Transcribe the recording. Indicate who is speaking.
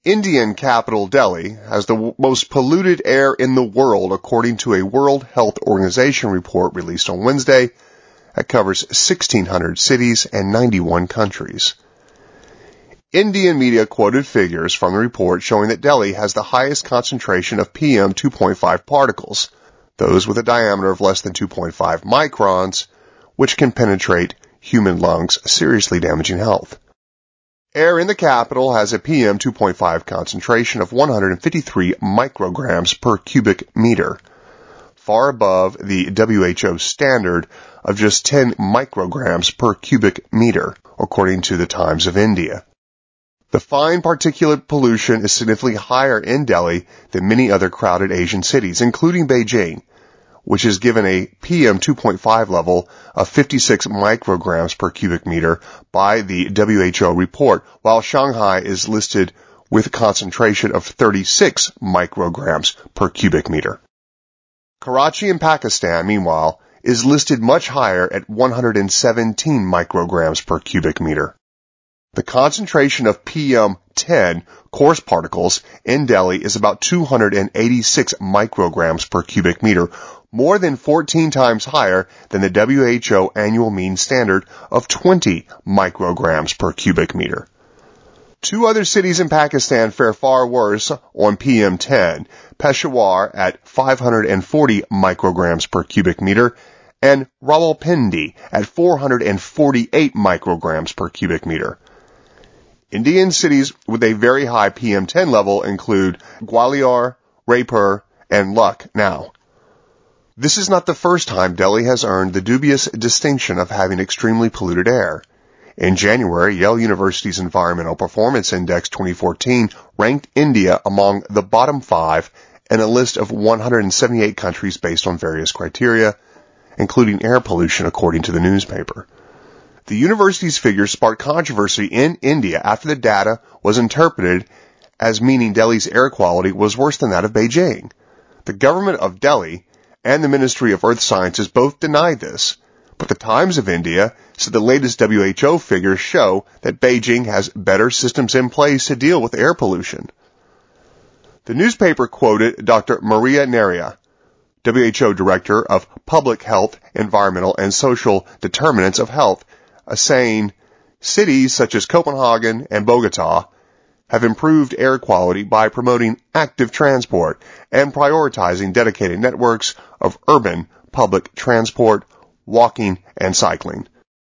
Speaker 1: Indian capital Delhi has the most polluted air in the world according to a World Health Organization report released on Wednesday that covers 1,600 cities and 91 countries. Indian media quoted figures from the report showing that Delhi has the highest concentration of PM 2.5 particles, those with a diameter of less than 2.5 microns, which can penetrate human lungs, seriously damaging health. Air in the capital has a PM 2.5 concentration of 153 micrograms per cubic meter, far above the WHO standard of just 10 micrograms per cubic meter, according to the Times of India. The fine particulate pollution is significantly higher in Delhi than many other crowded Asian cities, including Beijing, which is given a PM 2.5 level of 56 micrograms per cubic meter by the WHO report, while Shanghai is listed with a concentration of 36 micrograms per cubic meter. Karachi in Pakistan, meanwhile, is listed much higher at 117 micrograms per cubic meter. The concentration of PM10 coarse particles in Delhi is about 286 micrograms per cubic meter, more than 14 times higher than the WHO annual mean standard of 20 micrograms per cubic meter. Two other cities in Pakistan fare far worse on PM10, Peshawar at 540 micrograms per cubic meter and Rawalpindi at 448 micrograms per cubic meter. Indian cities with a very high PM10 level include Gwalior, Raipur, and Lucknow. This is not the first time Delhi has earned the dubious distinction of having extremely polluted air. In January, Yale University's Environmental Performance Index 2014 ranked India among the bottom 5 in a list of 178 countries based on various criteria, including air pollution, according to the newspaper. The university's figures sparked controversy in India after the data was interpreted as meaning Delhi's air quality was worse than that of Beijing. The government of Delhi and the Ministry of Earth Sciences both denied this, but the Times of India said the latest WHO figures show that Beijing has better systems in place to deal with air pollution. The newspaper quoted Dr. Maria Neria, WHO Director of Public Health, Environmental and Social Determinants of Health, as saying, cities such as Copenhagen and Bogota have improved air quality by promoting active transport and prioritizing dedicated networks of urban public transport, walking, and cycling.